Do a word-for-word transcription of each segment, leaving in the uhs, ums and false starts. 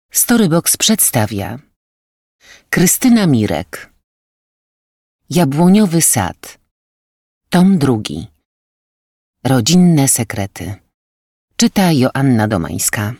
Storybox przedstawia Krystyna Mirek. Jabłoniowy sad. Tom drugi. Rodzinne sekrety. Czyta Joanna Domańska.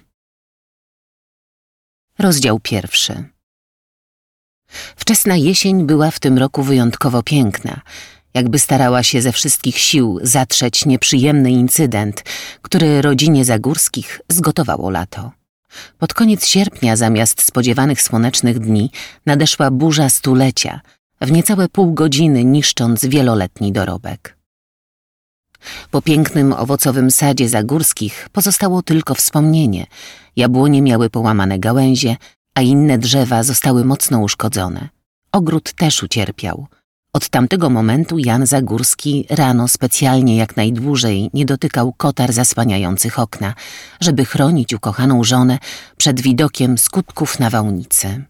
Rozdział pierwszy. Wczesna jesień była w tym roku wyjątkowo piękna, jakby starała się ze wszystkich sił zatrzeć nieprzyjemny incydent, który rodzinie Zagórskich zgotowało lato. Pod koniec sierpnia zamiast spodziewanych słonecznych dni nadeszła burza stulecia, w niecałe pół godziny niszcząc wieloletni dorobek. Po pięknym owocowym sadzie Zagórskich pozostało tylko wspomnienie. Jabłonie miały połamane gałęzie, a inne drzewa zostały mocno uszkodzone. Ogród też ucierpiał. Od tamtego momentu Jan Zagórski rano specjalnie jak najdłużej nie dotykał kotar zasłaniających okna, żeby chronić ukochaną żonę przed widokiem skutków nawałnicy.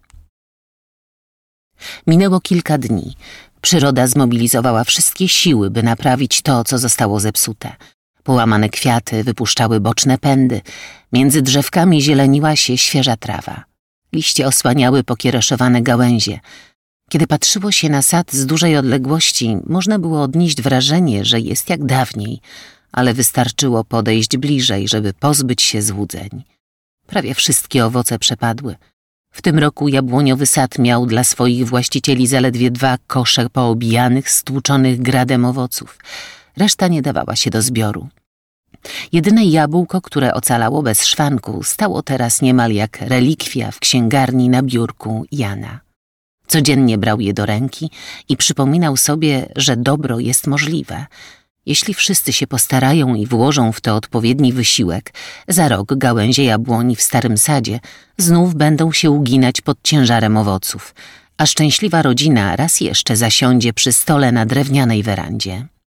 Minęło kilka dni. Przyroda zmobilizowała wszystkie siły, by naprawić to, co zostało zepsute. Połamane kwiaty wypuszczały boczne pędy, między drzewkami zieleniła się świeża trawa. Liście osłaniały pokiereszowane gałęzie. Kiedy patrzyło się na sad z dużej odległości, można było odnieść wrażenie, że jest jak dawniej, ale wystarczyło podejść bliżej, żeby pozbyć się złudzeń. Prawie wszystkie owoce przepadły. W tym roku jabłoniowy sad miał dla swoich właścicieli zaledwie dwa kosze poobijanych, stłuczonych gradem owoców. Reszta nie dawała się do zbioru. Jedyne jabłko, które ocalało bez szwanku, stało teraz niemal jak relikwia w księgarni na biurku Jana. Codziennie brał je do ręki i przypominał sobie, że dobro jest możliwe. Jeśli wszyscy się postarają i włożą w to odpowiedni wysiłek, za rok gałęzie jabłoni w starym sadzie znów będą się uginać pod ciężarem owoców, a szczęśliwa rodzina raz jeszcze zasiądzie przy stole na drewnianej werandzie.